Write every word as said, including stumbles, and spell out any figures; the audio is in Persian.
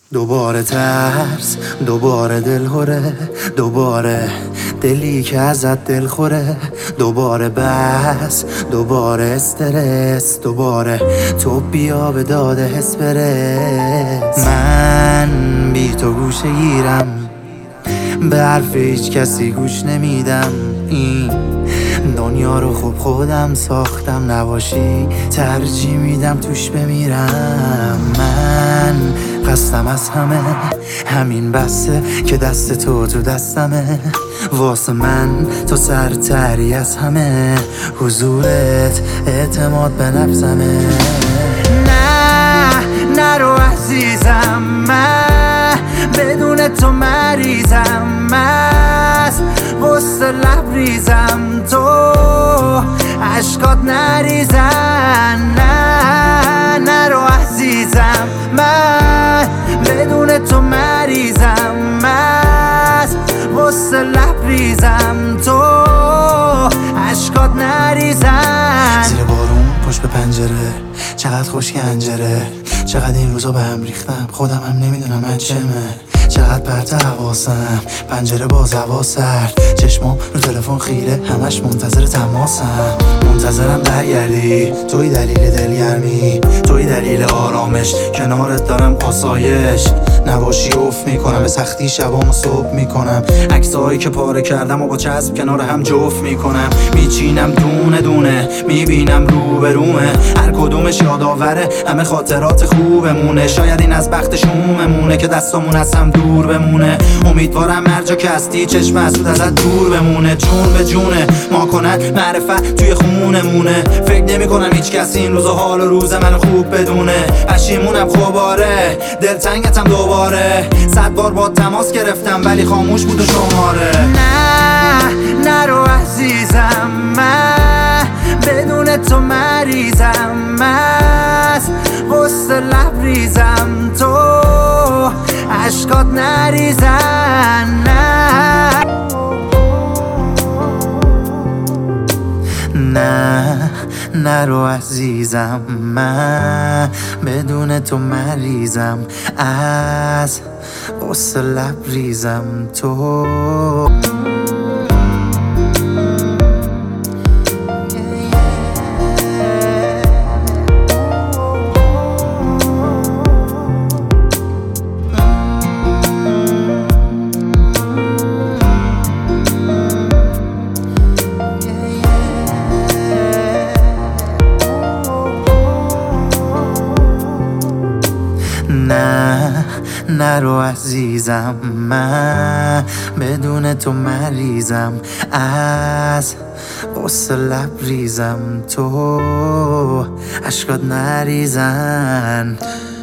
دوباره ترس، دوباره دلهوره، دوباره دلی که ازت دل خوره، دوباره بس، دوباره استرس، دوباره تو بیا به داده حس برس. من بی تو گوشه گیرم، به حرف هیچ کسی گوش نمیدم. این دنیا رو خوب خودم ساختم، نباشی ترجیح میدم توش بمیرم. من قصدم از همه همین بسه که دست تو تو دستمه، واسه من تو سرتری از همه، حضورت اعتماد به نفسمه. نه نرو عزیزم، من بدون تو مریضم، مست غصه لبریزم، تو عشقات نریزن. نه نرو عزیزم، من بدون تو مریضم، مست غصه لبریزم، تو عشقات نریزن. زیر بارون پشت به پنجره، چقدر خوش گنجره، چقدر این روزا به هم ریختم، خودم هم نمیدونم من چمه. چقدر پرت حواسم، پنجره باز هوا سرد، چشمام رو تلفن خیره، همش منتظر تماسم. منتظرم برگردی، توی دلیل دلگرمی، توی دلیل آرامش، کنارت دارم آسایش. نباشی افت میکنم، به سختی شبامو صبح میکنم، عکسایی که پاره کردم و با چسب کنار هم جفت میکنم. میچینم دونه دونه، میبینم رو به رومه، هر کدومش یادآوره همه خاطرات خوبمونه. شاید این از بخت شوممونه که دستامون از هم دور بمونه. امیدوارم هر جا که هستی چشم حسود ازت دور بمونه. جون به جونه ما کنن معرفت توی خونمونه، فکر نمی کنم هیچ کسی این روزا حال و روز منو خوب بدونه. پشیمونم خوباره، دلتنگتم دوباره، صد بار با تماس گرفتم ولی خاموش بود و شماره. نه نرو عزیزم، من بدون تو مریضم، مست غصه لبریزم، تو عشقات نریزن. نه نه نرو عزیزم، من بدون تو مریضم، از غصه لبریزم، تو نه نرو عزیزم، من بدون تو مریضم، از غصه لبریزم، تو عشقات نریزن.